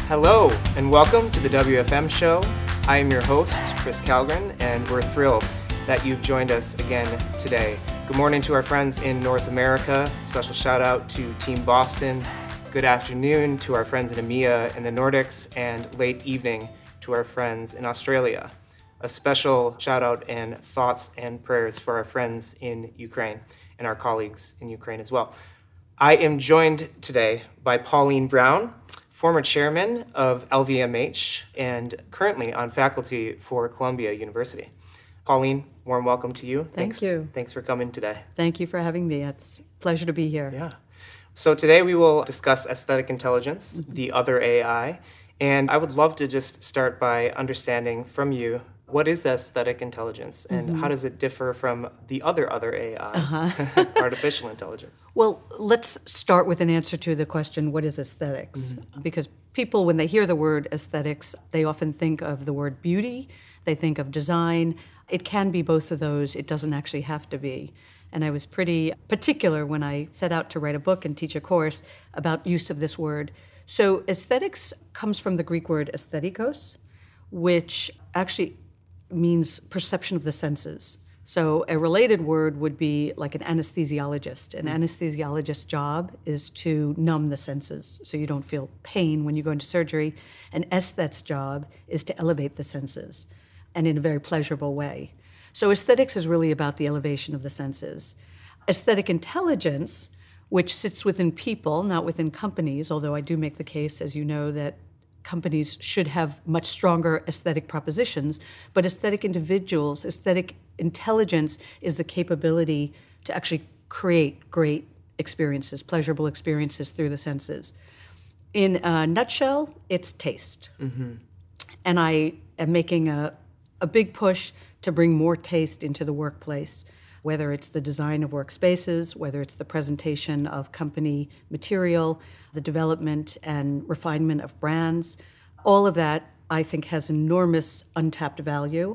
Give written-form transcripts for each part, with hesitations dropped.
Hello, and welcome to the WFM show. I am your host, Chris Calgren, and we're thrilled that you've joined us again today. Good morning to our friends in North America. Special shout out to Team Boston. Good afternoon to our friends in EMEA and the Nordics, and late evening to our friends in Australia. A special shout out and thoughts and prayers for our friends in Ukraine and our colleagues in Ukraine as well. I am joined today by Pauline Brown, former chairman of LVMH and currently on faculty for Columbia University. Pauline, warm welcome to you. Thank you. Thanks for coming today. Thank you for having me. It's a pleasure to be here. Yeah. So today we will discuss aesthetic intelligence, the other AI, and I would love to just start by understanding from you, what is aesthetic intelligence and how does it differ from the other AI, artificial intelligence? Well, let's start with an answer to the question, what is aesthetics? Because people, when they hear the word aesthetics, they often think of the word beauty, they think of design. It can be both of those. It doesn't actually have to be. And I was pretty particular when I set out to write a book and teach a course about use of this word. So aesthetics comes from the Greek word aesthetikos, which actually means perception of the senses. So a related word would be like an anesthesiologist. An anesthesiologist's job is to numb the senses so you don't feel pain when you go into surgery. An aesthet's job is to elevate the senses, and in a very pleasurable way. So aesthetics is really about the elevation of the senses. Aesthetic intelligence, which sits within people, not within companies, although I do make the case, as you know, that companies should have much stronger aesthetic propositions, but aesthetic individuals, aesthetic intelligence is the capability to actually create great experiences, pleasurable experiences through the senses. In a nutshell, it's taste. And I am making a big push to bring more taste into the workplace, whether it's the design of workspaces, whether it's the presentation of company material, the development and refinement of brands. All of that, I think, has enormous untapped value.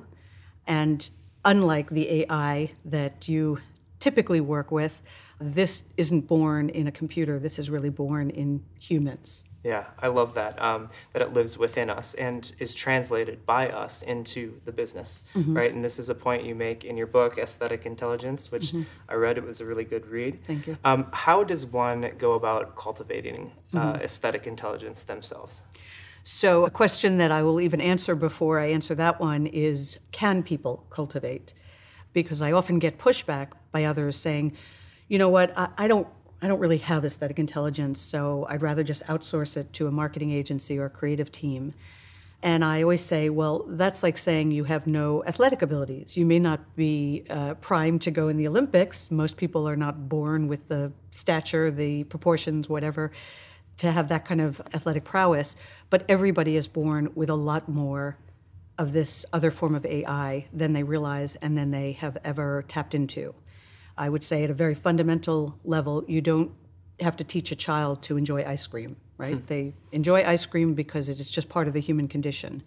And unlike the AI that you typically work with, this isn't born in a computer. This is really born in humans. Yeah, I love that, that it lives within us and is translated by us into the business, right? And this is a point you make in your book, Aesthetic Intelligence, which I read. It was a really good read. Thank you. How does one go about cultivating aesthetic intelligence themselves? So a question that I will even answer before I answer that one is, can people cultivate? Because I often get pushback by others saying, you know what, I don't really have aesthetic intelligence, so I'd rather just outsource it to a marketing agency or a creative team. And I always say, well, that's like saying you have no athletic abilities. You may not be primed to go in the Olympics. Most people are not born with the stature, the proportions, whatever, to have that kind of athletic prowess. But everybody is born with a lot more of this other form of AI than they realize and than they have ever tapped into. I would say at a very fundamental level, you don't have to teach a child to enjoy ice cream, right? They enjoy ice cream because it is just part of the human condition.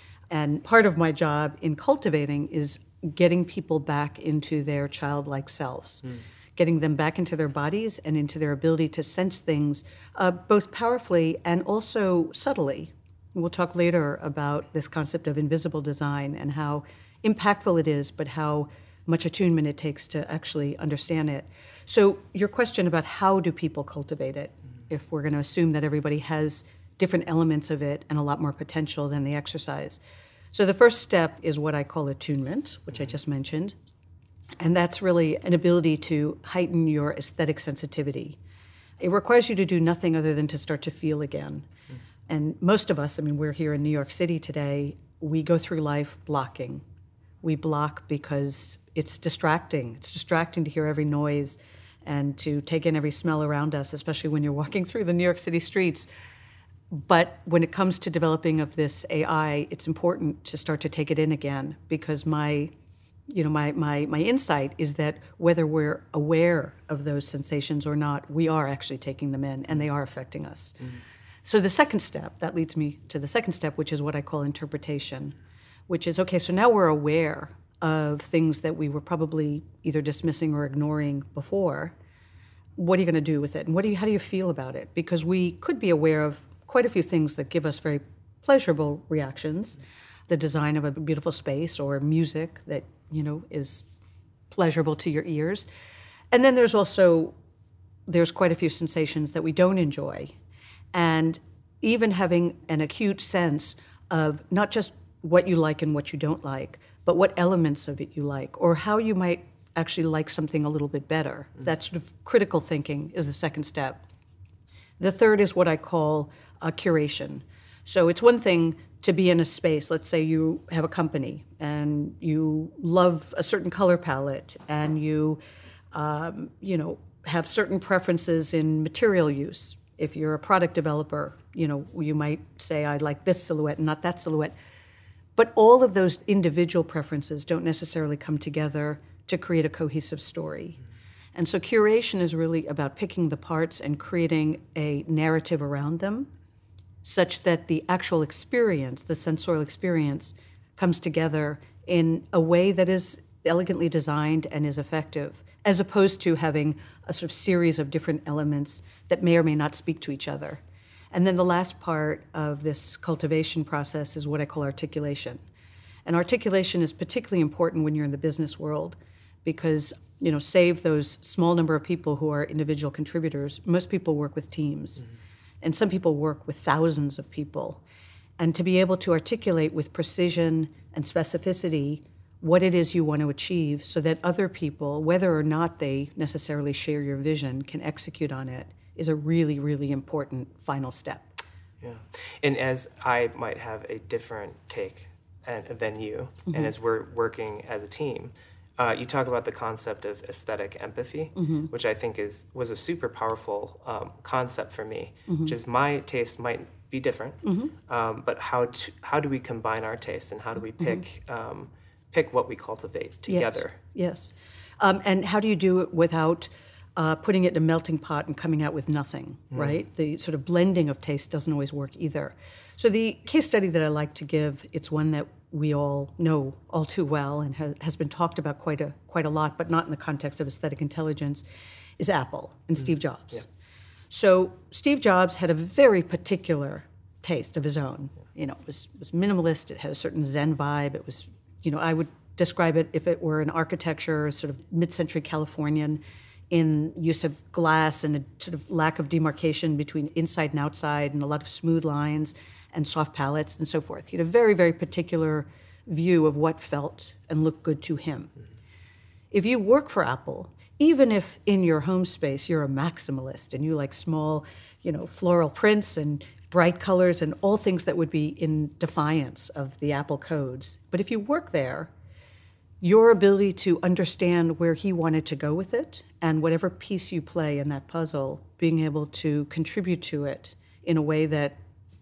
And part of my job in cultivating is getting people back into their childlike selves, getting them back into their bodies and into their ability to sense things both powerfully and also subtly. We'll talk later about this concept of invisible design and how impactful it is, but how much attunement it takes to actually understand it. So your question about how do people cultivate it, if we're going to assume that everybody has different elements of it and a lot more potential than they exercise. So the first step is what I call attunement, which I just mentioned, and that's really an ability to heighten your aesthetic sensitivity. It requires you to do nothing other than to start to feel again. And most of us, I mean, we're here in New York City today, we go through life blocking. We block because it's distracting. It's distracting to hear every noise and to take in every smell around us, especially when you're walking through the New York City streets. But when it comes to developing of this AI, it's important to start to take it in again, because my insight is that whether we're aware of those sensations or not, we are actually taking them in and they are affecting us. So the second step, that leads me to the second step, which is what I call interpretation, which is, okay, so now we're aware of things that we were probably either dismissing or ignoring before. What are you going to do with it? And how do you feel about it? Because we could be aware of quite a few things that give us very pleasurable reactions. The design of a beautiful space or music that, is pleasurable to your ears. And then there's quite a few sensations that we don't enjoy. And even having an acute sense of not just what you like and what you don't like, but what elements of it you like, or how you might actually like something a little bit better. That sort of critical thinking is the second step. The third is what I call curation. So it's one thing to be in a space. Let's say you have a company and you love a certain color palette and you, have certain preferences in material use. If you're a product developer, you might say, I like this silhouette and not that silhouette. But all of those individual preferences don't necessarily come together to create a cohesive story. And so curation is really about picking the parts and creating a narrative around them such that the actual experience, the sensorial experience, comes together in a way that is elegantly designed and is effective, as opposed to having a sort of series of different elements that may or may not speak to each other. And then the last part of this cultivation process is what I call articulation. And articulation is particularly important when you're in the business world because, save those small number of people who are individual contributors, most people work with teams. Mm-hmm. And some people work with thousands of people. And to be able to articulate with precision and specificity what it is you want to achieve so that other people, whether or not they necessarily share your vision, can execute on it is a really, really important final step. Yeah. And as I might have a different take than you, mm-hmm. and as we're working as a team, you talk about the concept of aesthetic empathy, mm-hmm. which I think was a super powerful concept for me, mm-hmm. which is my taste might be different, mm-hmm. But how do we combine our tastes and how do we pick mm-hmm. Pick what we cultivate together? Yes. And how do you do it without putting it in a melting pot and coming out with nothing, right? The sort of blending of taste doesn't always work either. So the case study that I like to give, it's one that we all know all too well and has been talked about quite a lot, but not in the context of aesthetic intelligence, is Apple and Steve Jobs. Yeah. So Steve Jobs had a very particular taste of his own. It was minimalist. It had a certain Zen vibe. It was, I would describe it if it were an architecture, sort of mid-century Californian, in use of glass and a sort of lack of demarcation between inside and outside and a lot of smooth lines and soft palettes and so forth. He had a very, very particular view of what felt and looked good to him. If you work for Apple, even if in your home space you're a maximalist and you like small, floral prints and bright colors and all things that would be in defiance of the Apple codes, but if you work there, your ability to understand where he wanted to go with it and whatever piece you play in that puzzle, being able to contribute to it in a way that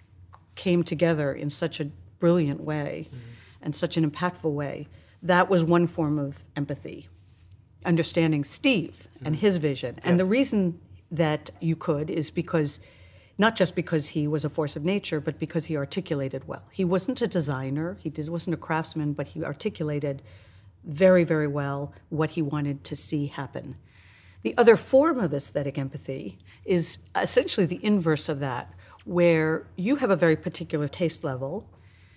came together in such a brilliant way and such an impactful way, that was one form of empathy. Understanding Steve and his vision. And the reason that you could is because, not just because he was a force of nature, but because he articulated well. He wasn't a designer, wasn't a craftsman, but he articulated very, very well what he wanted to see happen. The other form of aesthetic empathy is essentially the inverse of that, where you have a very particular taste level,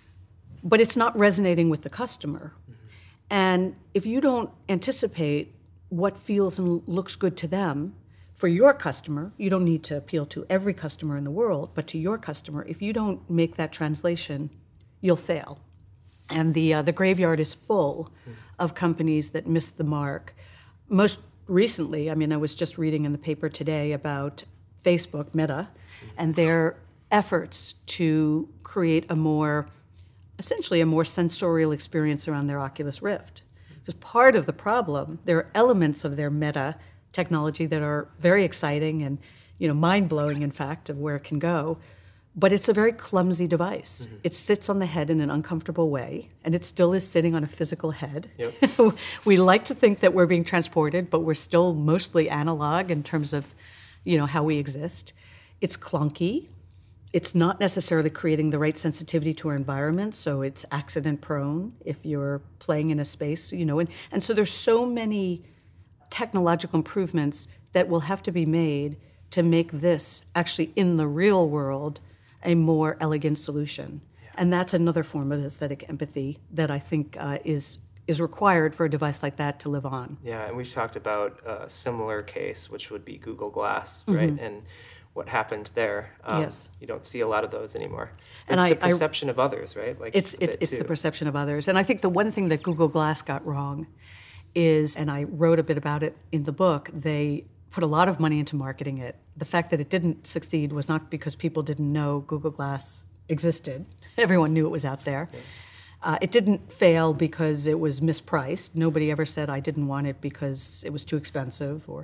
but it's not resonating with the customer. And if you don't anticipate what feels and looks good to them, for your customer, you don't need to appeal to every customer in the world, but to your customer, if you don't make that translation, you'll fail. And the graveyard is full of companies that missed the mark. Most recently, I was just reading in the paper today about Facebook, Meta, and their efforts to create essentially a more sensorial experience around their Oculus Rift. Because part of the problem, there are elements of their Meta technology that are very exciting and mind-blowing, in fact, of where it can go. But it's a very clumsy device. Mm-hmm. It sits on the head in an uncomfortable way, and it still is sitting on a physical head. Yep. We like to think that we're being transported, but we're still mostly analog in terms of, how we exist. It's clunky. It's not necessarily creating the right sensitivity to our environment, so it's accident-prone if you're playing in a space, And so there's so many technological improvements that will have to be made to make this actually in the real world a more elegant solution. Yeah. And that's another form of aesthetic empathy that I think is required for a device like that to live on. Yeah, and we've talked about a similar case, which would be Google Glass, right? And what happened there. Yes. You don't see a lot of those anymore. And it's the perception of others, right? Like it's the perception of others. And I think the one thing that Google Glass got wrong is, and I wrote a bit about it in the book, they put a lot of money into marketing it. The fact that it didn't succeed was not because people didn't know Google Glass existed. Everyone knew it was out there. Yeah. It didn't fail because it was mispriced. Nobody ever said, I didn't want it because it was too expensive. Or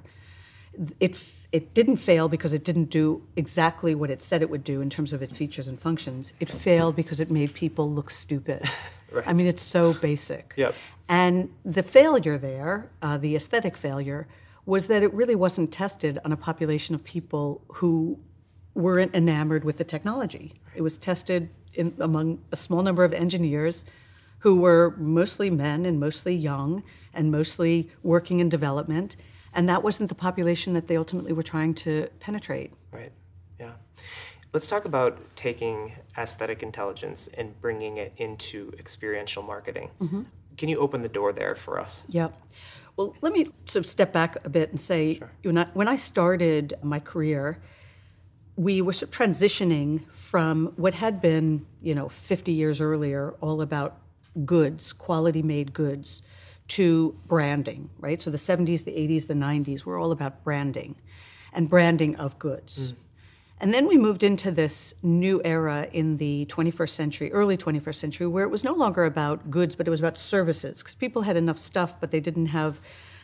it didn't fail because it didn't do exactly what it said it would do in terms of its features and functions. It failed because it made people look stupid. Right. I mean, it's so basic. Yep. And the failure there, the aesthetic failure, was that it really wasn't tested on a population of people who weren't enamored with the technology. It was tested among a small number of engineers who were mostly men and mostly young and mostly working in development. And that wasn't the population that they ultimately were trying to penetrate. Right, yeah. Let's talk about taking aesthetic intelligence and bringing it into experiential marketing. Mm-hmm. Can you open the door there for us? Yeah. Well, let me sort of step back a bit and say, sure. When I started my career, we were sort of transitioning from what had been, 50 years earlier, all about goods, quality-made goods, to branding, right? So the 70s, the 80s, the 90s were all about branding and branding of goods. Mm. And then we moved into this new era in the 21st century, early 21st century, where it was no longer about goods, but it was about services, because people had enough stuff, but they didn't have,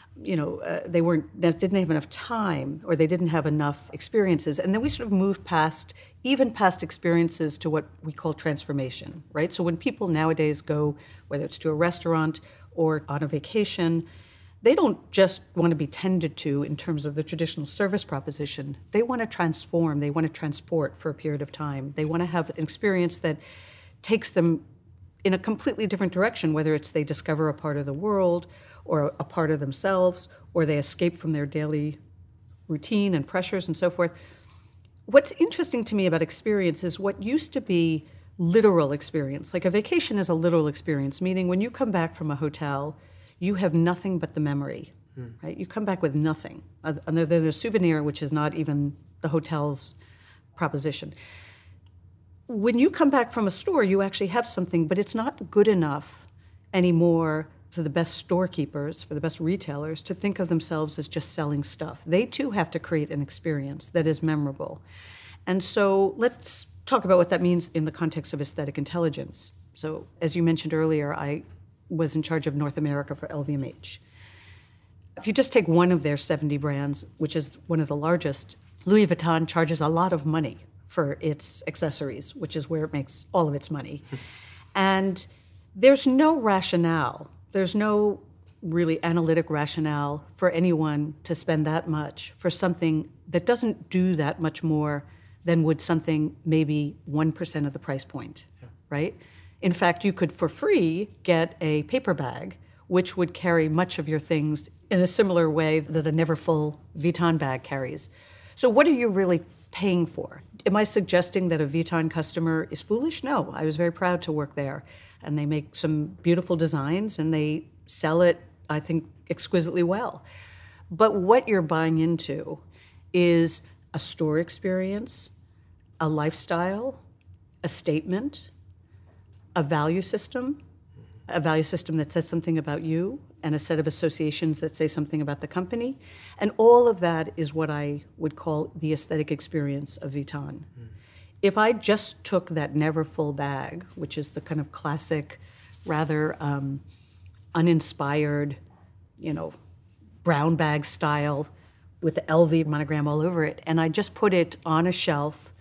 didn't have enough time, or they didn't have enough experiences. And then we sort of moved past experiences to what we call transformation, right? So when people nowadays go, whether it's to a restaurant or on a vacation, they don't just want to be tended to in terms of the traditional service proposition. They want to transform. They want to transport for a period of time. They want to have an experience that takes them in a completely different direction, whether it's they discover a part of the world or a part of themselves, or they escape from their daily routine and pressures and so forth. What's interesting to me about experience is what used to be literal experience. Like a vacation is a literal experience, meaning when you come back from a hotel, you have nothing but the memory, right? You come back with nothing other than a souvenir, which is not even the hotel's proposition. When you come back from a store, you actually have something, but it's not good enough anymore for the best storekeepers, for the best retailers, to think of themselves as just selling stuff. They too have to create an experience that is memorable. And so let's talk about what that means in the context of aesthetic intelligence. So as you mentioned earlier, I was in charge of North America for LVMH. If you just take one of their 70 brands, which is one of the largest, Louis Vuitton charges a lot of money for its accessories, which is where it makes all of its money. And there's no rationale, there's no really analytic rationale for anyone to spend that much for something that doesn't do that much more than would something maybe 1% of the price point, right? In fact, you could, for free, get a paper bag, which would carry much of your things in a similar way that a never-full Vuitton bag carries. So what are you really paying for? Am I suggesting that a Vuitton customer is foolish? No, I was very proud to work there. And they make some beautiful designs, and they sell it, I think, exquisitely well. But what you're buying into is a store experience, a lifestyle, a statement, a value system that says something about you, and a set of associations that say something about the company. And all of that is what I would call the aesthetic experience of Vuitton. Mm. If I just took that never full bag, which is the kind of classic, rather uninspired, brown bag style with the LV monogram all over it, and I just put it on a shelf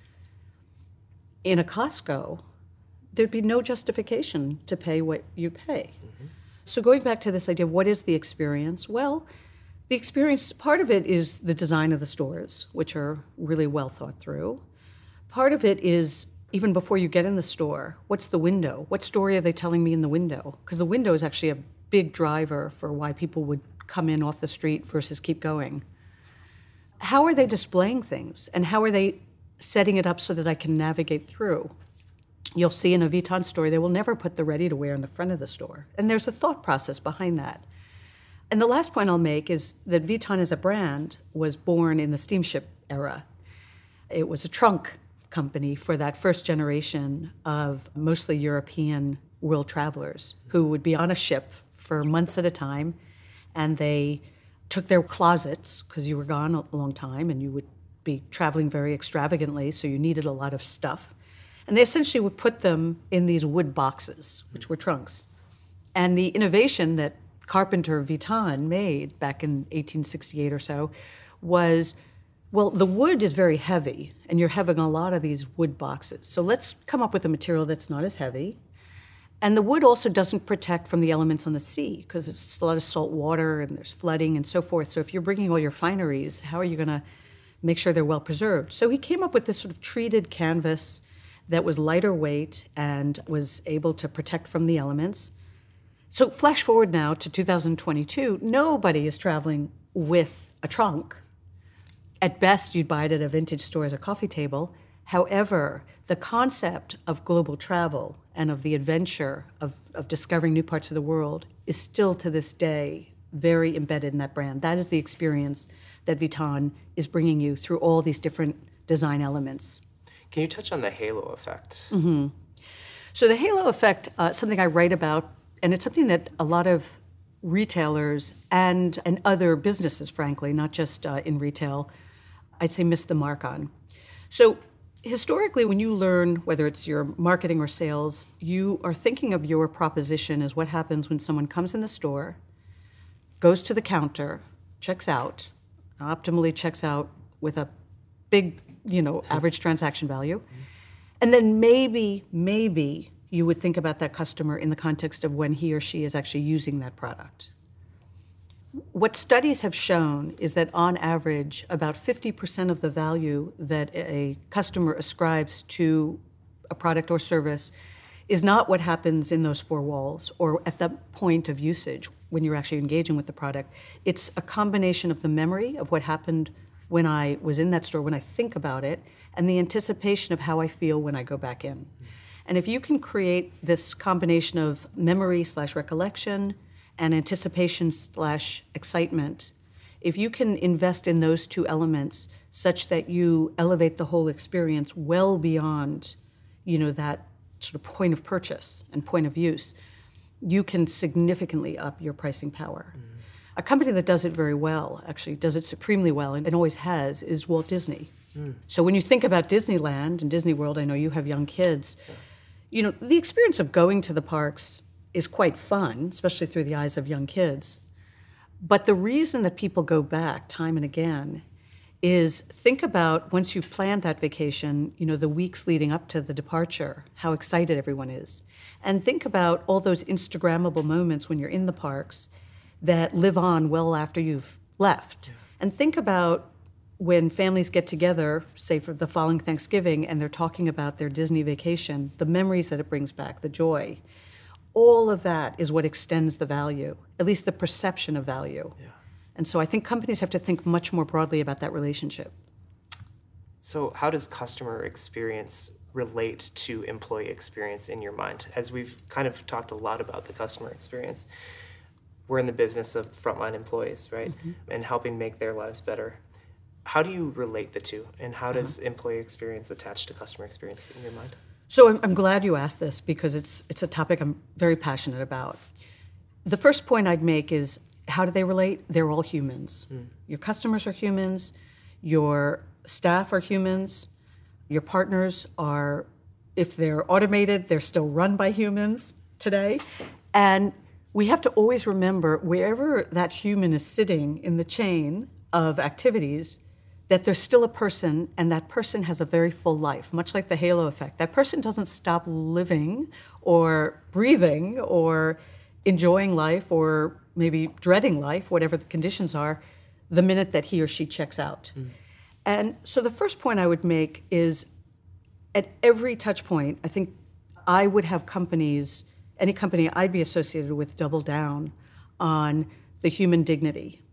in a Costco, there'd be no justification to pay what you pay. Mm-hmm. So going back to this idea of what is the experience? Well, the experience, part of it is the design of the stores, which are really well thought through. Part of it is, even before you get in the store, what's the window? What story are they telling me in the window? Because the window is actually a big driver for why people would come in off the street versus keep going. How are they displaying things? And how are they setting it up so that I can navigate through. You'll see in a Vuitton store, they will never put the ready-to-wear in the front of the store. And there's a thought process behind that. And the last point I'll make is that Vuitton as a brand was born in the steamship era. It was a trunk company for that first generation of mostly European world travelers who would be on a ship for months at a time, and they took their closets, because you were gone a long time and you would be traveling very extravagantly, so you needed a lot of stuff. And they essentially would put them in these wood boxes, which were trunks. And the innovation that Carpenter Vuitton made back in 1868 or so was, well, the wood is very heavy, and you're having a lot of these wood boxes. So let's come up with a material that's not as heavy. And the wood also doesn't protect from the elements on the sea, because it's a lot of salt water and there's flooding and so forth. So if you're bringing all your fineries, how are you going to make sure they're well preserved? So he came up with this sort of treated canvas that was lighter weight and was able to protect from the elements. So flash forward now to 2022, nobody is traveling with a trunk. At best, you'd buy it at a vintage store as a coffee table. However, the concept of global travel and of the adventure of discovering new parts of the world is still to this day very embedded in that brand. That is the experience that Vuitton is bringing you through all these different design elements. Can you touch on the halo effect? Mm-hmm. So the halo effect, something I write about, and it's something that a lot of retailers and other businesses, frankly, not just in retail, I'd say miss the mark on. So historically, when you learn, whether it's your marketing or sales, you are thinking of your proposition as what happens when someone comes in the store, goes to the counter, checks out, optimally checks out with a big, average transaction value. And then maybe you would think about that customer in the context of when he or she is actually using that product. What studies have shown is that on average, about 50% of the value that a customer ascribes to a product or service is not what happens in those four walls or at the point of usage when you're actually engaging with the product. It's a combination of the memory of what happened when I was in that store, when I think about it, and the anticipation of how I feel when I go back in. And if you can create this combination of memory/recollection and anticipation/excitement, if you can invest in those two elements such that you elevate the whole experience well beyond, that sort of point of purchase and point of use, you can significantly up your pricing power. Mm-hmm. A company that does it very well, actually does it supremely well, and always has, is Walt Disney. Mm. So when you think about Disneyland and Disney World, I know you have young kids, the experience of going to the parks is quite fun, especially through the eyes of young kids. But the reason that people go back time and again is think about, once you've planned that vacation, the weeks leading up to the departure, how excited everyone is. And think about all those Instagrammable moments when you're in the parks that live on well after you've left. Yeah. And think about when families get together, say for the following Thanksgiving, and they're talking about their Disney vacation, the memories that it brings back, the joy. All of that is what extends the value, at least the perception of value. Yeah. And so I think companies have to think much more broadly about that relationship. So how does customer experience relate to employee experience in your mind? As we've kind of talked a lot about the customer experience, we're in the business of frontline employees, right? Mm-hmm. And helping make their lives better. How do you relate the two? And how does employee experience attach to customer experience in your mind? So I'm glad you asked this, because it's a topic I'm very passionate about. The first point I'd make is, how do they relate? They're all humans. Mm. Your customers are humans. Your staff are humans. Your partners are, if they're automated, they're still run by humans today. And we have to always remember, wherever that human is sitting in the chain of activities, that there's still a person, and that person has a very full life, much like the halo effect. That person doesn't stop living or breathing or enjoying life or maybe dreading life, whatever the conditions are, the minute that he or she checks out. Mm. And so the first point I would make is, at every touch point, I think I would have companies, any company I'd be associated with, double down on the human dignity.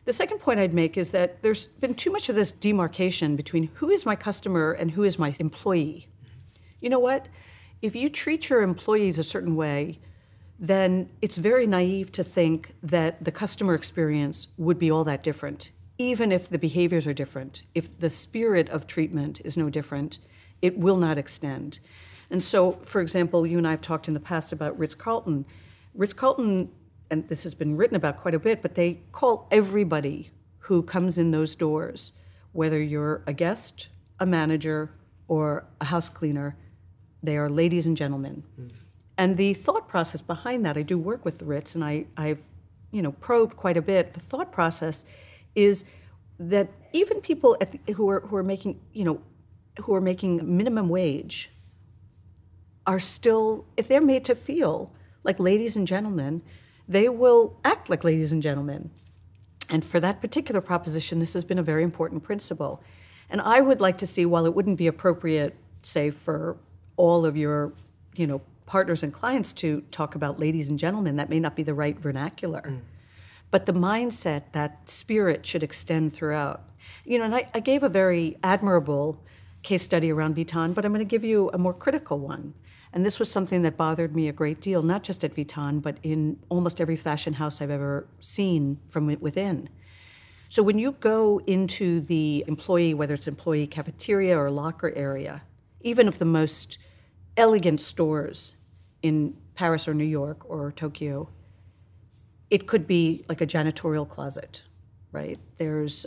The second point I'd make is that there's been too much of this demarcation between who is my customer and who is my employee. You know what? If you treat your employees a certain way, then it's very naive to think that the customer experience would be all that different, even if the behaviors are different. If the spirit of treatment is no different, it will not extend. And so, for example, you and I have talked in the past about Ritz-Carlton. Ritz-Carlton, and this has been written about quite a bit, but they call everybody who comes in those doors, whether you're a guest, a manager, or a house cleaner, they are ladies and gentlemen. And the thought process behind that, I do work with the Ritz, and I've probed quite a bit. The thought process is that even people who are making minimum wage are still, if they're made to feel like ladies and gentlemen, they will act like ladies and gentlemen. And for that particular proposition, this has been a very important principle. And I would like to see, while it wouldn't be appropriate, say, for all of your, partners and clients to talk about ladies and gentlemen, that may not be the right vernacular. But the mindset, that spirit should extend throughout. And I gave a very admirable case study around Vuitton, but I'm going to give you a more critical one. And this was something that bothered me a great deal, not just at Vuitton, but in almost every fashion house I've ever seen from within. So when you go into the employee, whether it's employee cafeteria or locker area, even of the most elegant stores in Paris or New York or Tokyo, it could be like a janitorial closet, right? There's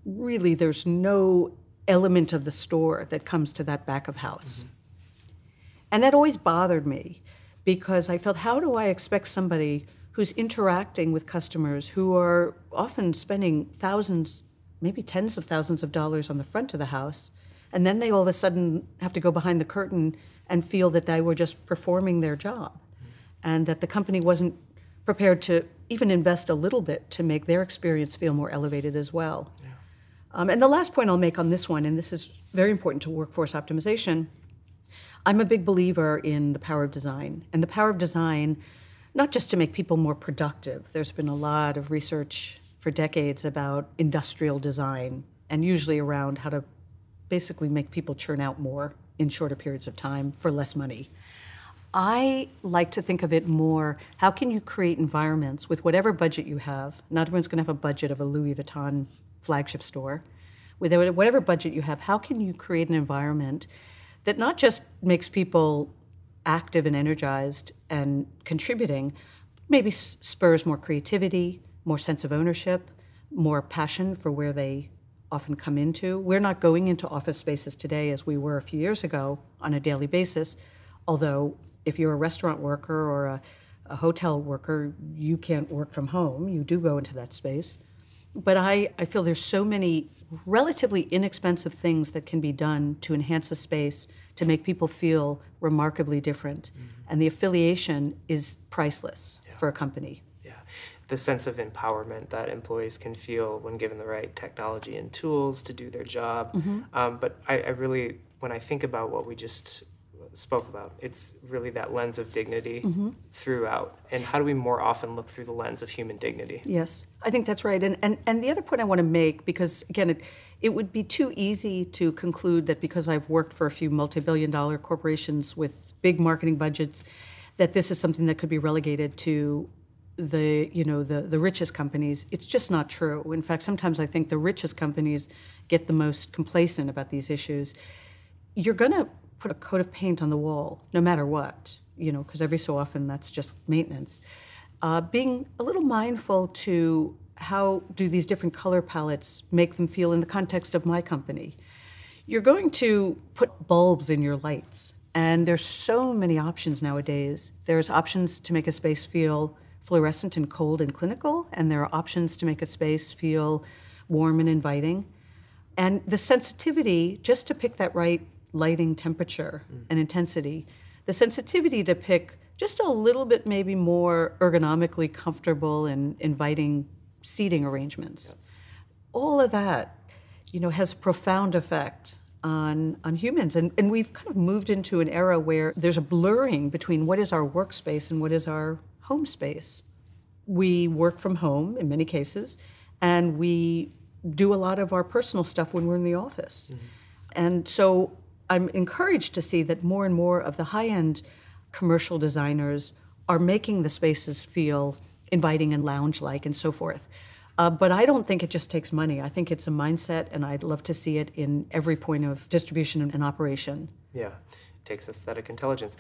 no element of the store that comes to that back of house. And that always bothered me because I felt, how do I expect somebody who's interacting with customers who are often spending thousands, maybe tens of thousands of dollars on the front of the house, and then they all of a sudden have to go behind the curtain and feel that they were just performing their job and that the company wasn't prepared to even invest a little bit to make their experience feel more elevated as well. Yeah. And the last point I'll make on this one, and this is very important to workforce optimization, I'm a big believer in the power of design. And the power of design, not just to make people more productive. There's been a lot of research for decades about industrial design, and usually around how to basically make people churn out more in shorter periods of time for less money. I like to think of it more, how can you create environments with whatever budget you have? Not everyone's going to have a budget of a Louis Vuitton flagship store. With whatever budget you have, how can you create an environment that not just makes people active and energized and contributing, maybe spurs more creativity, more sense of ownership, more passion for where they often come into. We're not going into office spaces today as we were a few years ago on a daily basis, although if you're a restaurant worker or a hotel worker, you can't work from home. You do go into that space. But I feel there's so many relatively inexpensive things that can be done to enhance a space, to make people feel remarkably different. And the affiliation is priceless for a company. Yeah, the sense of empowerment that employees can feel when given the right technology and tools to do their job. But I really, when I think about what we just spoke about, it's really that lens of dignity throughout. And how do we more often look through the lens of human dignity? Yes, I think that's right. And the other point I want to make, because again, it would be too easy to conclude that because I've worked for a few multi-billion-dollar corporations with big marketing budgets, that this is something that could be relegated to the richest companies. It's just not true. In fact, sometimes I think the richest companies get the most complacent about these issues. You're going to put a coat of paint on the wall, no matter what, because every so often that's just maintenance. Being a little mindful to how do these different color palettes make them feel in the context of my company. You're going to put bulbs in your lights, and there's so many options nowadays. There's options to make a space feel fluorescent and cold and clinical, and there are options to make a space feel warm and inviting. And the sensitivity, just to pick that right lighting temperature and intensity, the sensitivity to pick just a little bit maybe more ergonomically comfortable and inviting seating arrangements. All of that, has a profound effect on humans. And we've kind of moved into an era where there's a blurring between what is our workspace and what is our home space. We work from home in many cases, and we do a lot of our personal stuff when we're in the office. And so I'm encouraged to see that more and more of the high-end commercial designers are making the spaces feel inviting and lounge-like and so forth. But I don't think it just takes money. I think it's a mindset, and I'd love to see it in every point of distribution and operation. Yeah, it takes aesthetic intelligence.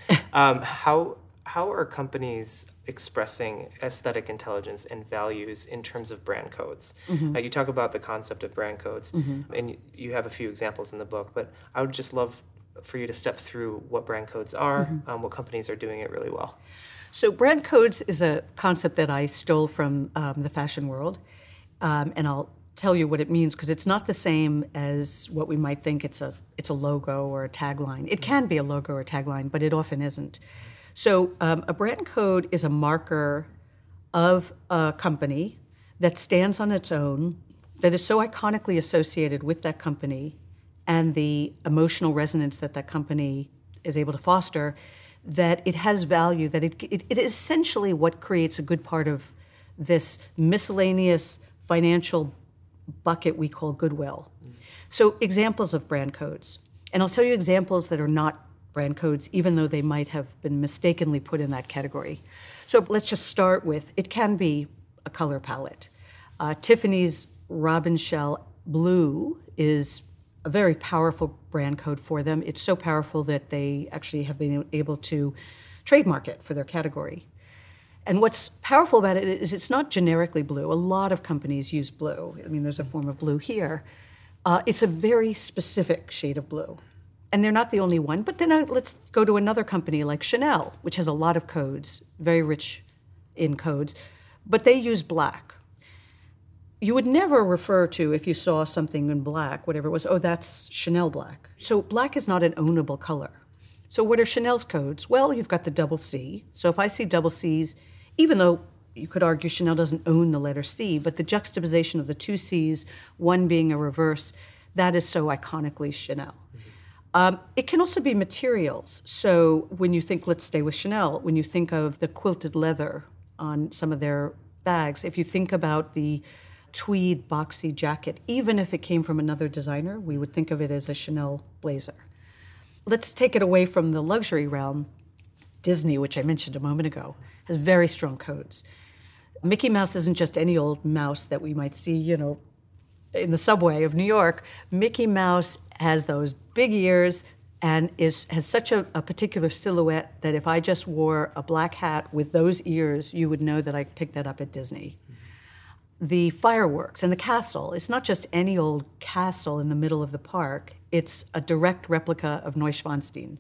How are companies expressing aesthetic intelligence and values in terms of brand codes? You talk about the concept of brand codes, and you have a few examples in the book, but I would just love for you to step through what brand codes are, what companies are doing it really well. So brand codes is a concept that I stole from the fashion world, and I'll tell you what it means, because it's not the same as what we might think it's a logo or a tagline. It can be a logo or a tagline, but it often isn't. So a brand code is a marker of a company that stands on its own, that is so iconically associated with that company and the emotional resonance that that company is able to foster, that it has value, that it is essentially what creates a good part of this miscellaneous financial bucket we call goodwill. So examples of brand codes. And I'll tell you examples that are not brand codes, even though they might have been mistakenly put in that category. So let's just start with, it can be a color palette. Tiffany's Robin Shell Blue is a very powerful brand code for them. It's so powerful that they actually have been able to trademark it for their category. And what's powerful about it is it's not generically blue. A lot of companies use blue. I mean, there's a form of blue here. It's a very specific shade of blue. And they're not the only one, but then let's go to another company like Chanel, which has a lot of codes, very rich in codes, but they use black. You would never refer to, if you saw something in black, whatever it was, oh, that's Chanel black. So black is not an ownable color. So what are Chanel's codes? Well, you've got the double C. So if I see double Cs, even though you could argue Chanel doesn't own the letter C, but the juxtaposition of the two Cs, one being a reverse, that is so iconically Chanel. It can also be materials. So when you think, let's stay with Chanel, when you think of the quilted leather on some of their bags, if you think about the tweed boxy jacket, even if it came from another designer, we would think of it as a Chanel blazer. Let's take it away from the luxury realm. Disney, which I mentioned a moment ago, has very strong codes. Mickey Mouse isn't just any old mouse that we might see, in the subway of New York. Mickey Mouse has those big ears and has such a particular silhouette that if I just wore a black hat with those ears, you would know that I picked that up at Disney. The fireworks and the castle, it's not just any old castle in the middle of the park, it's a direct replica of Neuschwanstein.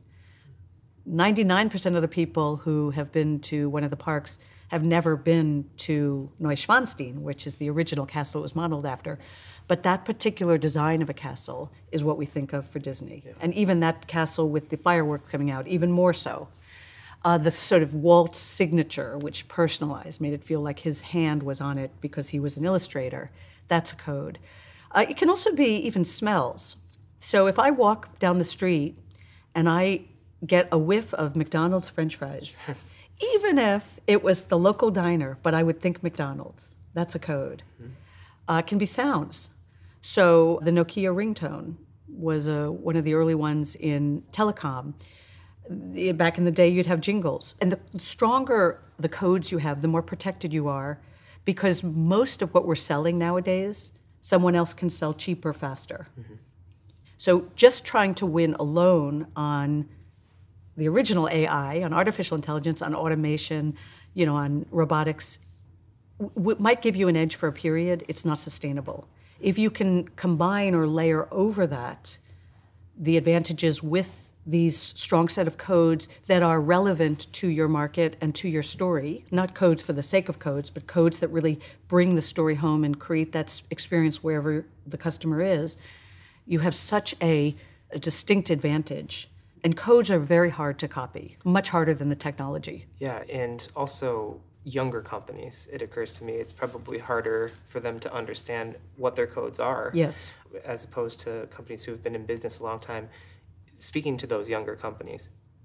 99% of the people who have been to one of the parks have never been to Neuschwanstein, which is the original castle it was modeled after. But that particular design of a castle is what we think of for Disney. Yeah. And even that castle with the fireworks coming out, even more so. The sort of Walt signature, which personalized, made it feel like his hand was on it because he was an illustrator. That's a code. It can also be even smells. So if I walk down the street and I get a whiff of McDonald's French fries, even if it was the local diner, but I would think McDonald's, that's a code. It can be sounds. So the Nokia ringtone was one of the early ones in telecom. Back in the day, you'd have jingles. And the stronger the codes you have, the more protected you are, because most of what we're selling nowadays, someone else can sell cheaper, faster. So just trying to win alone on the original AI, on artificial intelligence, on automation, on robotics, might give you an edge for a period. It's not sustainable. If you can combine or layer over that the advantages with these strong set of codes that are relevant to your market and to your story, not codes for the sake of codes, but codes that really bring the story home and create that experience wherever the customer is, you have such a distinct advantage. And codes are very hard to copy, much harder than the technology. Yeah, and also younger companies, it occurs to me, it's probably harder for them to understand what their codes are. Yes. As opposed to companies who have been in business a long time. Speaking to those younger companies,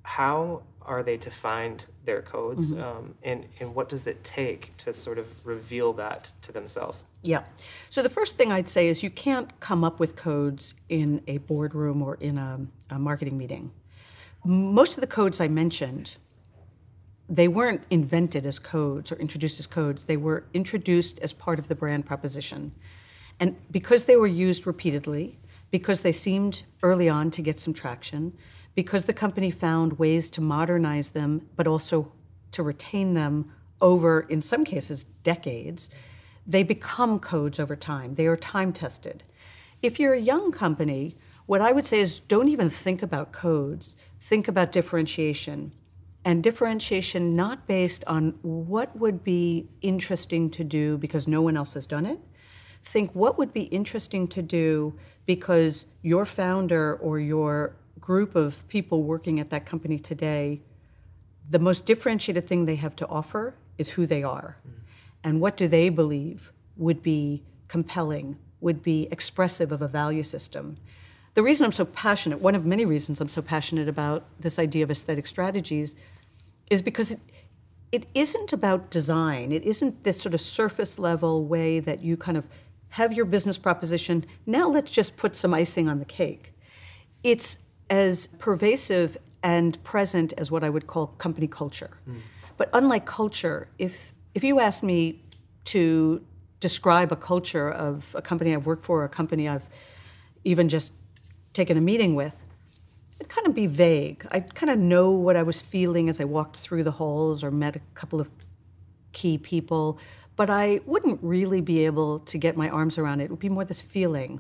how are they to find their codes, and what does it take to sort of reveal that to themselves? Yeah. So the first thing I'd say is you can't come up with codes in a boardroom or in a marketing meeting. Most of the codes I mentioned, they weren't invented as codes or introduced as codes. They were introduced as part of the brand proposition. And because they were used repeatedly, because they seemed early on to get some traction, because the company found ways to modernize them, but also to retain them over, in some cases, decades, they become codes over time. They are time tested. If you're a young company, what I would say is don't even think about codes. Think about differentiation. And differentiation not based on what would be interesting to do because no one else has done it. Think what would be interesting to do because your founder or your group of people working at that company today, the most differentiated thing they have to offer is who they are. And what do they believe would be compelling, would be expressive of a value system. The reason I'm so passionate, one of many reasons I'm so passionate about this idea of aesthetic strategies, is because it isn't about design. It isn't this sort of surface level way that you kind of have your business proposition, now let's just put some icing on the cake. It's as pervasive and present as what I would call company culture. But unlike culture, if you asked me to describe a culture of a company I've worked for, or a company I've even just taken a meeting with, it'd kind of be vague. I'd kind of know what I was feeling as I walked through the halls or met a couple of key people, but I wouldn't really be able to get my arms around it. It would be more this feeling.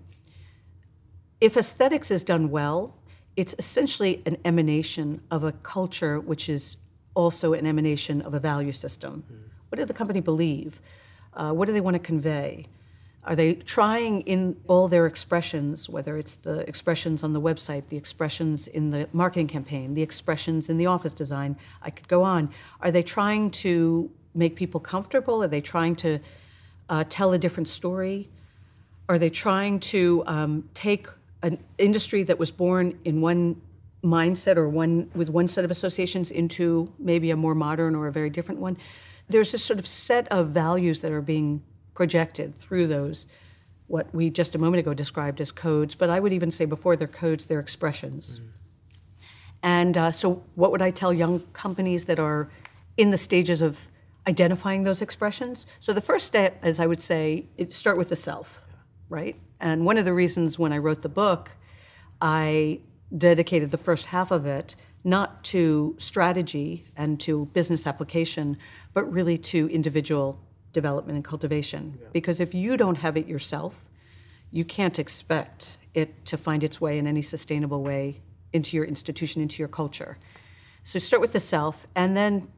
If aesthetics is done well, it's essentially an emanation of a culture which is also an emanation of a value system. What does the company believe? What do they want to convey? Are they trying in all their expressions, whether it's the expressions on the website, the expressions in the marketing campaign, the expressions in the office design, I could go on. Are they trying to make people comfortable? Are they trying to tell a different story? Are they trying to take an industry that was born in one mindset or with one set of associations into maybe a more modern or a very different one? There's this sort of set of values that are being projected through those, what we just a moment ago described as codes, but I would even say before they're codes, they're expressions. And so what would I tell young companies that are in the stages of identifying those expressions? So the first step, as I would say, start with the self, right? And one of the reasons when I wrote the book, I dedicated the first half of it not to strategy and to business application, but really to individual development and cultivation. Yeah. Because if you don't have it yourself, you can't expect it to find its way in any sustainable way into your institution, into your culture. So start with the self, and then,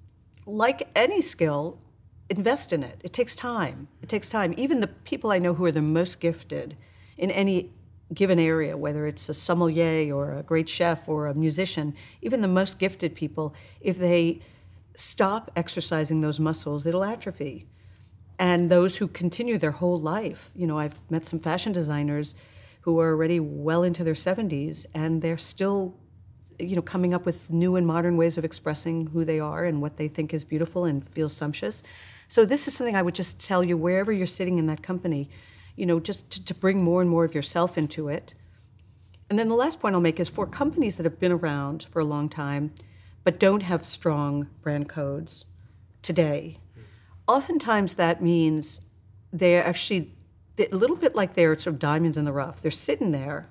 like any skill, invest in it. It takes time. It takes time. Even the people I know who are the most gifted in any given area, whether it's a sommelier or a great chef or a musician, even the most gifted people, if they stop exercising those muscles, it'll atrophy. And those who continue their whole life, I've met some fashion designers who are already well into their 70s, and they're still, coming up with new and modern ways of expressing who they are and what they think is beautiful and feels sumptuous. So this is something I would just tell you, wherever you're sitting in that company, just to bring more and more of yourself into it. And then the last point I'll make is for companies that have been around for a long time but don't have strong brand codes today, oftentimes that means they're actually a little bit like they're sort of diamonds in the rough. They're sitting there.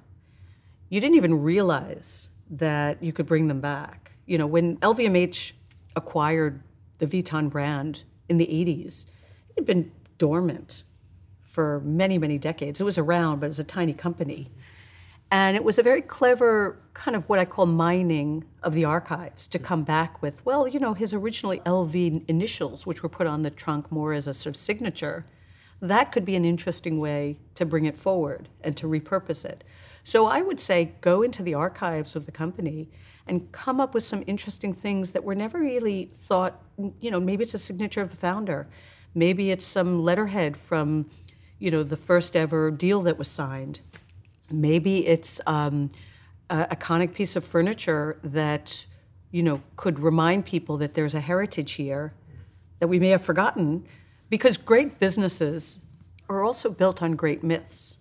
You didn't even realize that you could bring them back. When LVMH acquired the Vuitton brand in the 80s, it had been dormant for many, many decades. It was around, but it was a tiny company. And it was a very clever kind of what I call mining of the archives to come back with, his originally LV initials, which were put on the trunk more as a sort of signature, that could be an interesting way to bring it forward and to repurpose it. So I would say go into the archives of the company and come up with some interesting things that were never really thought, maybe it's a signature of the founder. Maybe it's some letterhead from, the first ever deal that was signed. Maybe it's an iconic piece of furniture that could remind people that there's a heritage here that we may have forgotten, because great businesses are also built on great myths.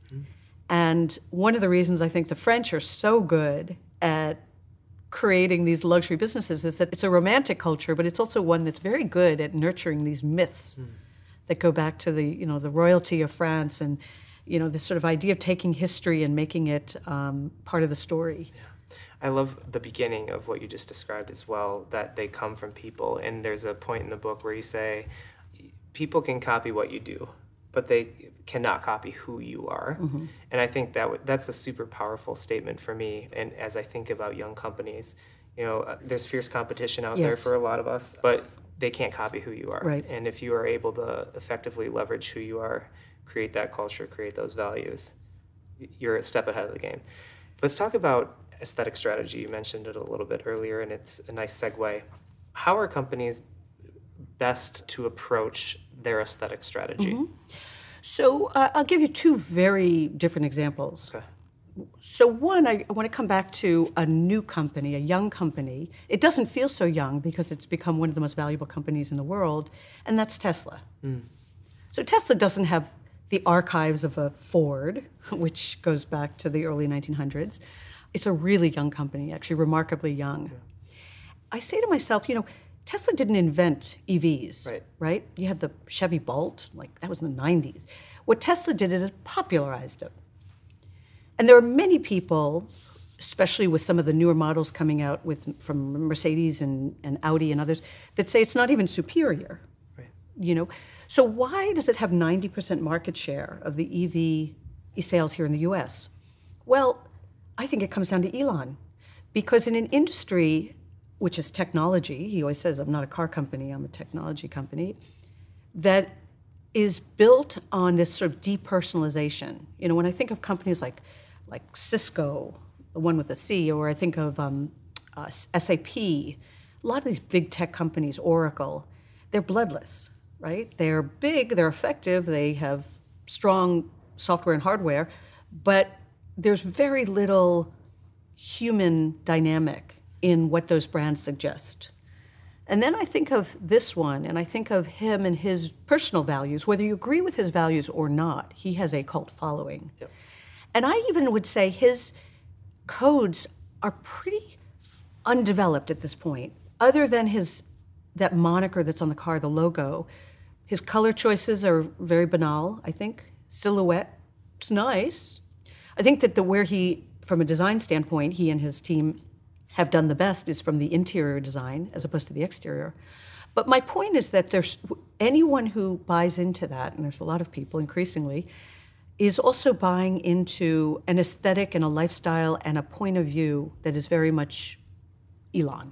And one of the reasons I think the French are so good at creating these luxury businesses is that it's a romantic culture, but it's also one that's very good at nurturing these myths that go back to the royalty of France and, this sort of idea of taking history and making it part of the story. Yeah. I love the beginning of what you just described as well, that they come from people. And there's a point in the book where you say, people can copy what you do, but they cannot copy who you are. And I think that's a super powerful statement for me. And as I think about young companies, there's fierce competition out there for a lot of us, but they can't copy who you are. Right. And if you are able to effectively leverage who you are, create that culture, create those values, you're a step ahead of the game. Let's talk about aesthetic strategy. You mentioned it a little bit earlier, and it's a nice segue. How are companies best to approach their aesthetic strategy? So I'll give you two very different examples. Okay. So one, I want to come back to a new company, a young company. It doesn't feel so young because it's become one of the most valuable companies in the world, and that's Tesla. So Tesla doesn't have the archives of a Ford, which goes back to the early 1900s. It's a really young company, actually remarkably young. Yeah. I say to myself, Tesla didn't invent EVs, right? You had the Chevy Bolt, that was in the 90s. What Tesla did is it popularized it. And there are many people, especially with some of the newer models coming out from Mercedes and Audi and others, that say it's not even superior. Right. So why does it have 90% market share of the EV sales here in the US? Well, I think it comes down to Elon. Because in an industry, which is technology, he always says, I'm not a car company, I'm a technology company, that is built on this sort of depersonalization. When I think of companies like Cisco, the one with a C, or I think of SAP, a lot of these big tech companies, Oracle, they're bloodless, right? They're big, they're effective, they have strong software and hardware, but there's very little human dynamic in what those brands suggest. And then I think of this one, and I think of him and his personal values. Whether you agree with his values or not, he has a cult following. Yep. And I even would say his codes are pretty undeveloped at this point. Other than that moniker that's on the car, the logo, his color choices are very banal, I think. Silhouette, it's nice. I think that where from a design standpoint, he and his team have done the best is from the interior design as opposed to the exterior. But my point is that there's anyone who buys into that, and there's a lot of people increasingly, is also buying into an aesthetic and a lifestyle and a point of view that is very much Elon.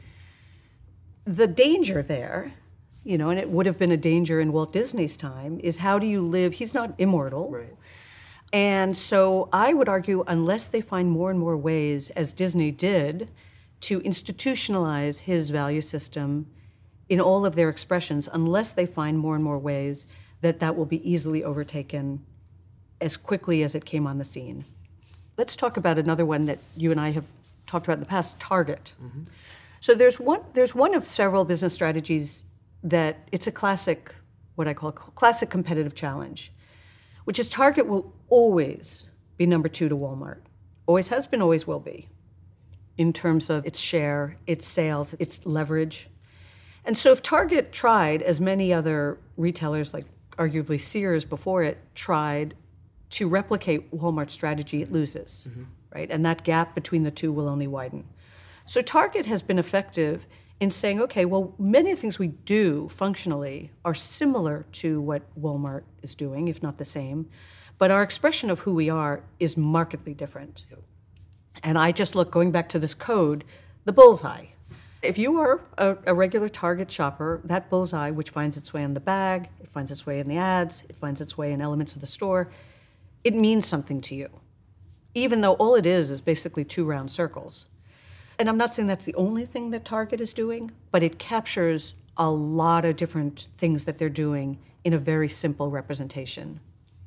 The danger there, and it would have been a danger in Walt Disney's time, is how do you live? He's not immortal. Right. And so I would argue, unless they find more and more ways, as Disney did, to institutionalize his value system in all of their expressions, unless they find more and more ways that will be easily overtaken as quickly as it came on the scene. Let's talk about another one that you and I have talked about in the past, Target. So there's one of several business strategies that it's a classic, what I call classic competitive challenge, which is Target will always be number 2 to Walmart. Always has been, always will be, in terms of its share, its sales, its leverage. And so if Target tried, as many other retailers, like arguably Sears before it, tried to replicate Walmart's strategy, it loses, right? And that gap between the two will only widen. So Target has been effective in saying, okay, well, many of the things we do functionally are similar to what Walmart is doing, if not the same, but our expression of who we are is markedly different. Yep. And I just look, going back to this code, the bullseye. If you are a regular Target shopper, that bullseye, which finds its way in the bag, it finds its way in the ads, it finds its way in elements of the store, it means something to you, even though all it is basically 2 round circles. And I'm not saying that's the only thing that Target is doing, but it captures a lot of different things that they're doing in a very simple representation.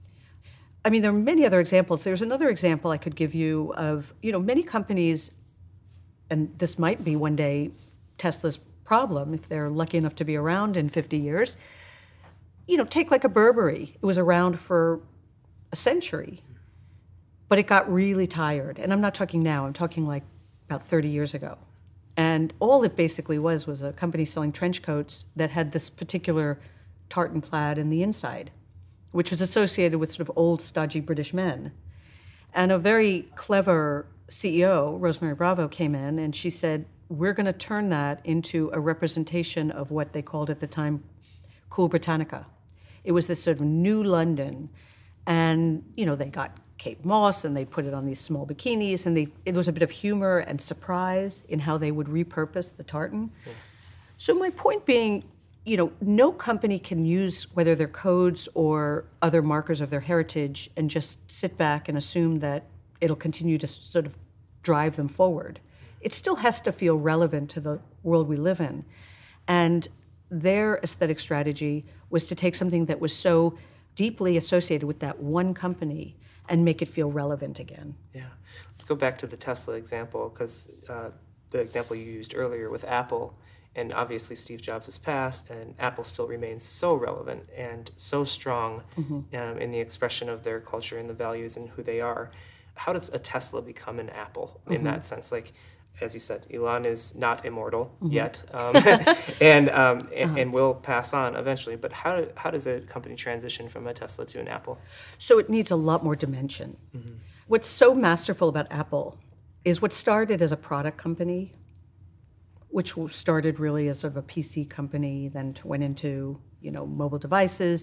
I mean, there are many other examples. There's another example I could give you of, many companies and this might be one day Tesla's problem if they're lucky enough to be around in 50 years. Take like a Burberry. It was around for a century, but it got really tired. And I'm not talking now, I'm talking like about 30 years ago. And all it basically was a company selling trench coats that had this particular tartan plaid in the inside, which was associated with sort of old, stodgy British men. And a very clever CEO, Rosemary Bravo, came in and she said, we're going to turn that into a representation of what they called at the time Cool Britannica. It was this sort of new London. And, they got Kate Moss and they put it on these small bikinis and it was a bit of humor and surprise in how they would repurpose the tartan. Yeah. So my point being, no company can use whether they're codes or other markers of their heritage and just sit back and assume that it'll continue to sort of drive them forward. It still has to feel relevant to the world we live in. And their aesthetic strategy was to take something that was so deeply associated with that one company and make it feel relevant again. Yeah. Let's go back to the Tesla example, because the example you used earlier with Apple, and obviously Steve Jobs has passed, and Apple still remains so relevant and so strong in the expression of their culture and the values and who they are. How does a Tesla become an Apple in that sense? Like, as you said, Elon is not immortal yet, and will pass on eventually. But how does a company transition from a Tesla to an Apple? So it needs a lot more dimension. What's so masterful about Apple is what started as a product company, which started really as sort of a PC company, then went into mobile devices.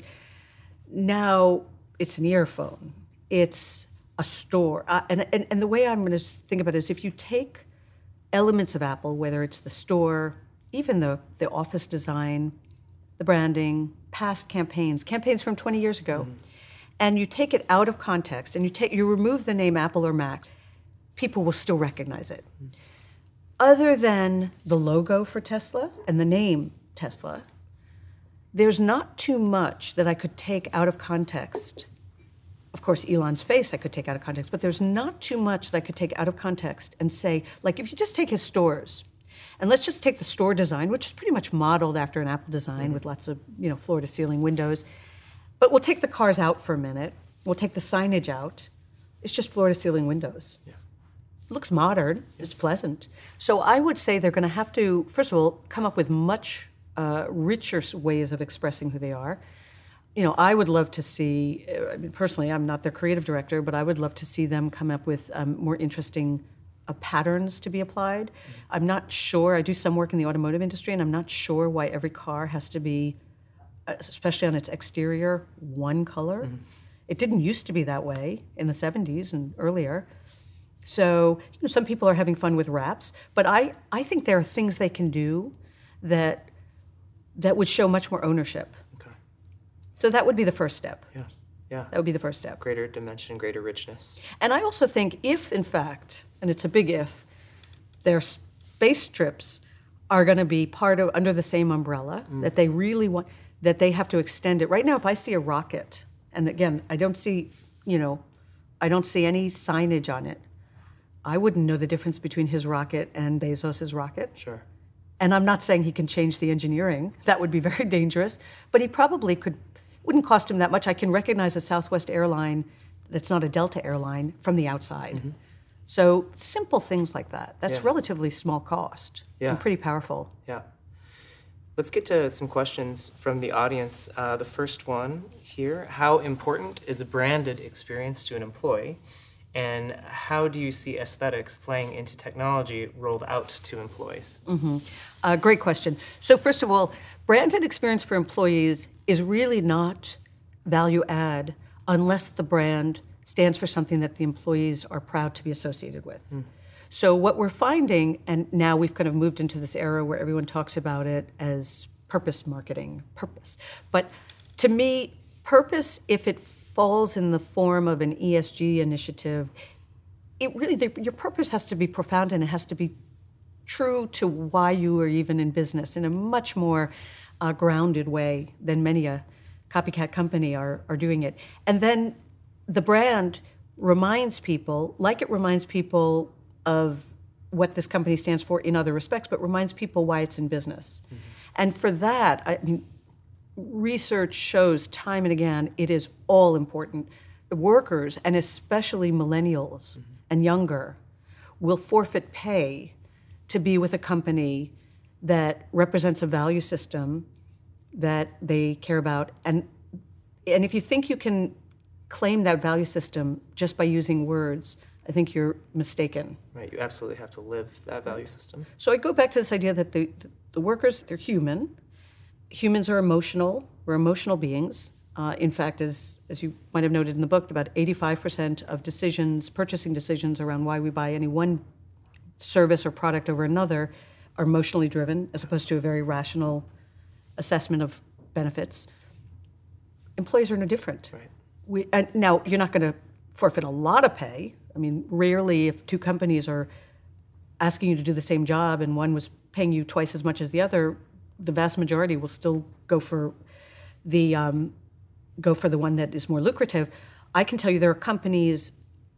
Now it's an earphone. It's a store. And the way I'm going to think about it is if you take elements of Apple, whether it's the store, even the office design, the branding, past campaigns from 20 years ago, and you take it out of context and you remove the name Apple or Mac, people will still recognize it. Other than the logo for Tesla and the name Tesla, there's not too much that I could take out of context. Of course, Elon's face I could take out of context, but there's not too much that I could take out of context and say, like if you just take his stores, and let's just take the store design, which is pretty much modeled after an Apple design with lots of floor-to-ceiling windows, but we'll take the cars out for a minute. We'll take the signage out. It's just floor-to-ceiling windows. Yeah. It looks modern. It's pleasant. So I would say they're going to have to, first of all, come up with much richer ways of expressing who they are. I would love to see, personally, I'm not their creative director, but I would love to see them come up with more interesting patterns to be applied. I'm not sure, I do some work in the automotive industry, and I'm not sure why every car has to be, especially on its exterior, one color. It didn't used to be that way in the 70s and earlier. So some people are having fun with wraps, but I think there are things they can do that would show much more ownership. So that would be the first step. Yeah. That would be the first step. Greater dimension, greater richness. And I also think if, in fact, and it's a big if, their space trips are going to be under the same umbrella, that they really want, that they have to extend it. Right now, if I see a rocket, and again, I don't see any signage on it, I wouldn't know the difference between his rocket and Bezos's rocket. Sure. And I'm not saying he can change the engineering. That would be very dangerous. But he probably could. Wouldn't cost him that much. I can recognize a Southwest airline that's not a Delta airline from the outside. So simple things like that. That's relatively small cost and pretty powerful. Yeah. Let's get to some questions from the audience. The first one here, how important is a branded experience to an employee? And how do you see aesthetics playing into technology rolled out to employees? Great question. So first of all, branded experience for employees is really not value add unless the brand stands for something that the employees are proud to be associated with. So what we're finding, and now we've kind of moved into this era where everyone talks about it as purpose marketing, purpose. But to me, purpose, if it falls in the form of an ESG initiative, your purpose has to be profound and it has to be true to why you are even in business in a much more grounded way than many a copycat company are doing it. And then the brand reminds people, like it reminds people of what this company stands for in other respects, but reminds people why it's in business. And for that, I mean, research shows time and again it is all important. Workers, and especially millennials and younger, will forfeit pay to be with a company that represents a value system that they care about. And if you think you can claim that value system just by using words, I think you're mistaken. Right, you absolutely have to live that value system. So I go back to this idea that the workers, they're human. Humans are emotional. We're emotional beings. In fact, as you might have noted in the book, about 85% of decisions, purchasing decisions around why we buy any one service or product over another are emotionally driven, as opposed to a very rational assessment of benefits. Employees are no different. Right. And now, you're not going to forfeit a lot of pay. I mean, rarely, if two companies are asking you to do the same job and one was paying you twice as much as the other, the vast majority will still go for the one that is more lucrative. I can tell you there are companies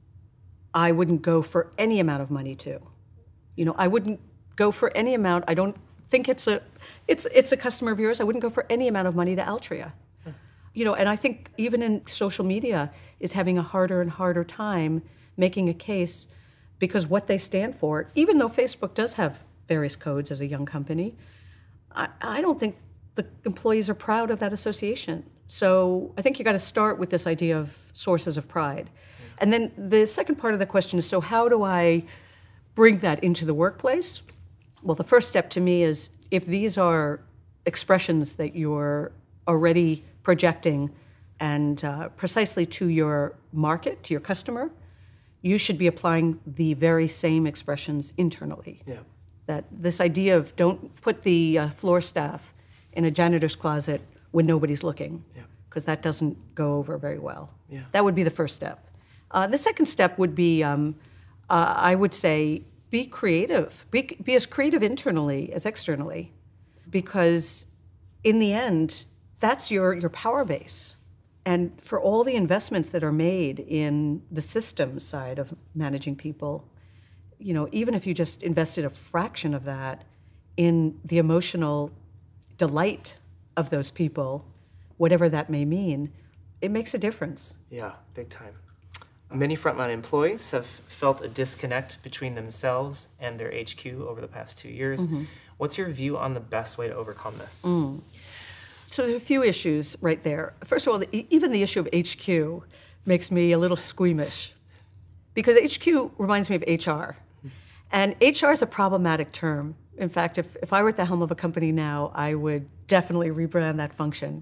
I wouldn't go for any amount of money to. I wouldn't go for any amount. I don't think it's a customer of yours. I wouldn't go for any amount of money to Altria. And I think even in social media is having a harder and harder time making a case because what they stand for, even though Facebook does have various codes as a young company, I don't think the employees are proud of that association. So I think you got to start with this idea of sources of pride. And then the second part of the question is, so how do I bring that into the workplace? Well, the first step to me is if these are expressions that you're already projecting and precisely to your market, to your customer, you should be applying the very same expressions internally. Yeah. That this idea of don't put the floor staff in a janitor's closet when nobody's looking, because that doesn't go over very well. Yeah. That would be the first step. The second step would be, I would say, be creative. Be as creative internally as externally, because in the end, that's your power base. And for all the investments that are made in the systems side of managing people, even if you just invested a fraction of that in the emotional delight of those people, whatever that may mean, it makes a difference. Yeah, big time. Many frontline employees have felt a disconnect between themselves and their HQ over the past 2 years. Mm-hmm. What's your view on the best way to overcome this? So there's a few issues right there. First of all, even the issue of HQ makes me a little squeamish, because HQ reminds me of HR. And HR is a problematic term. In fact, if I were at the helm of a company now, I would definitely rebrand that function.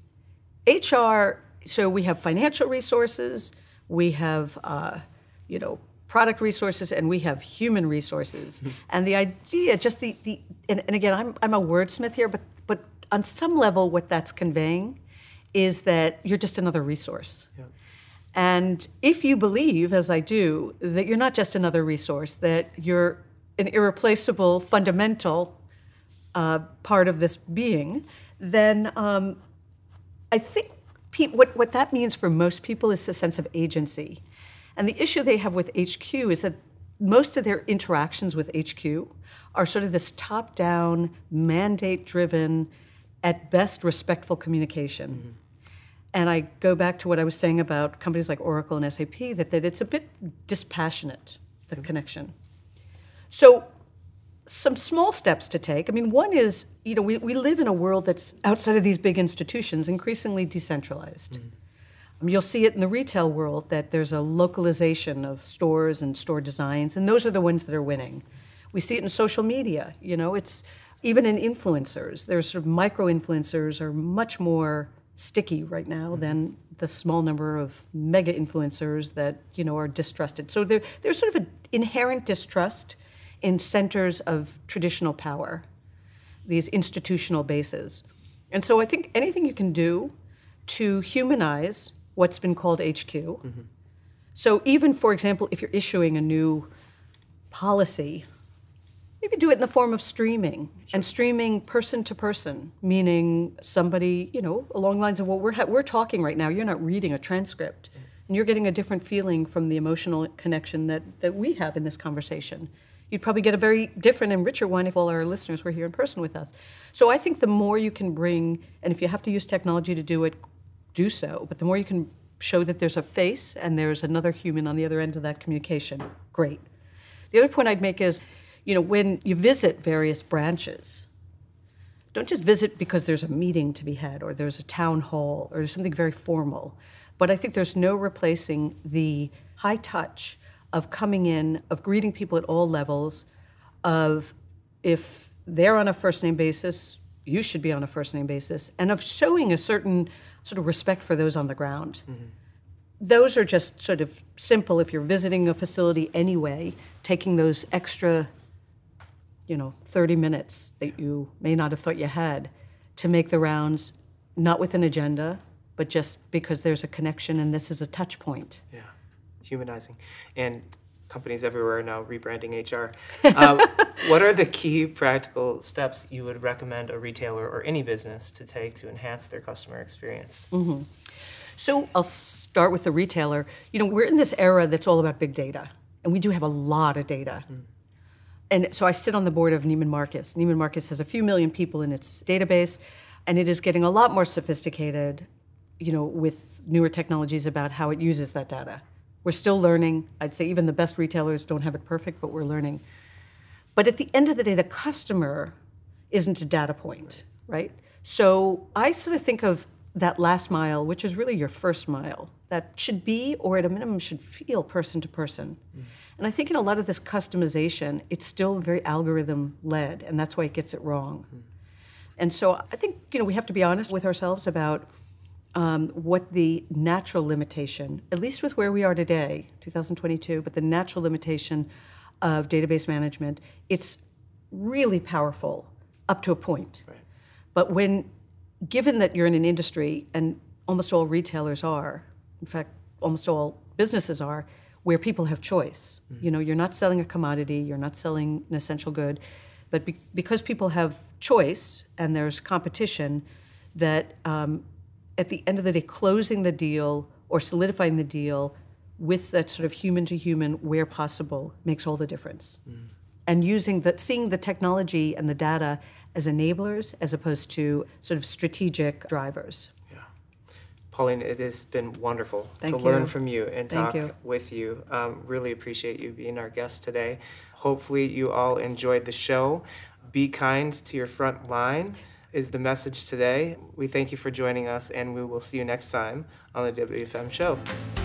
HR, so we have financial resources, we have product resources, and we have human resources. And the idea, just and again, I'm a wordsmith here, but on some level what that's conveying is that you're just another resource. Yeah. And if you believe, as I do, that you're not just another resource, that you're an irreplaceable, fundamental part of this being, then I think what that means for most people is a sense of agency. And the issue they have with HQ is that most of their interactions with HQ are sort of this top-down, mandate-driven, at best respectful communication. Mm-hmm. And I go back to what I was saying about companies like Oracle and SAP, that it's a bit dispassionate, the connection. So some small steps to take. I mean, one is, we live in a world that's outside of these big institutions, increasingly decentralized. Mm-hmm. You'll see it in the retail world that there's a localization of stores and store designs, and those are the ones that are winning. We see it in social media. It's even in influencers. There's sort of micro-influencers are much more sticky right now than the small number of mega influencers that are distrusted. So there's sort of an inherent distrust in centers of traditional power, these institutional bases. And so I think anything you can do to humanize what's been called HQ. Mm-hmm. So even, for example, if you're issuing a new policy, maybe do it in the form of streaming, and streaming person to person, meaning somebody, along the lines of what we're talking right now. You're not reading a transcript. And you're getting a different feeling from the emotional connection that we have in this conversation. You'd probably get a very different and richer one if all our listeners were here in person with us. So I think the more you can bring, and if you have to use technology to do it, do so, but the more you can show that there's a face and there's another human on the other end of that communication, great. The other point I'd make is, when you visit various branches, don't just visit because there's a meeting to be had or there's a town hall or there's something very formal. But I think there's no replacing the high touch of coming in, of greeting people at all levels, of if they're on a first-name basis, you should be on a first-name basis, and of showing a certain sort of respect for those on the ground. Mm-hmm. Those are just sort of simple, if you're visiting a facility anyway, taking those extra 30 minutes that you may not have thought you had to make the rounds, not with an agenda, but just because there's a connection and this is a touch point. Yeah, humanizing. And companies everywhere are now rebranding HR. What are the key practical steps you would recommend a retailer or any business to take to enhance their customer experience? Mm-hmm. So I'll start with the retailer. We're in this era that's all about big data, and we do have a lot of data. Mm. And so I sit on the board of Neiman Marcus. Neiman Marcus has a few million people in its database, and it is getting a lot more sophisticated, with newer technologies about how it uses that data. We're still learning. I'd say even the best retailers don't have it perfect, but we're learning. But at the end of the day, the customer isn't a data point, right? So I sort of think of that last mile, which is really your first mile, that should be, or at a minimum should feel person to person. Mm. And I think in a lot of this customization, it's still very algorithm-led, and that's why it gets it wrong. Mm. And so I think, we have to be honest with ourselves about what the natural limitation, at least with where we are today, 2022, but the natural limitation of database management, it's really powerful up to a point. Right. But given that you're in an industry, and almost all retailers are, in fact, almost all businesses are, where people have choice. Mm-hmm. You're not selling a commodity, you're not selling an essential good, but because people have choice and there's competition, that at the end of the day, closing the deal or solidifying the deal with that sort of human-to-human, where possible, makes all the difference. Mm. And seeing the technology and the data as enablers as opposed to sort of strategic drivers. Yeah. Pauline, it has been wonderful to learn from you and talk with you. Really appreciate you being our guest today. Hopefully you all enjoyed the show. Be kind to your front line is the message today. We thank you for joining us, and we will see you next time on the WFM show.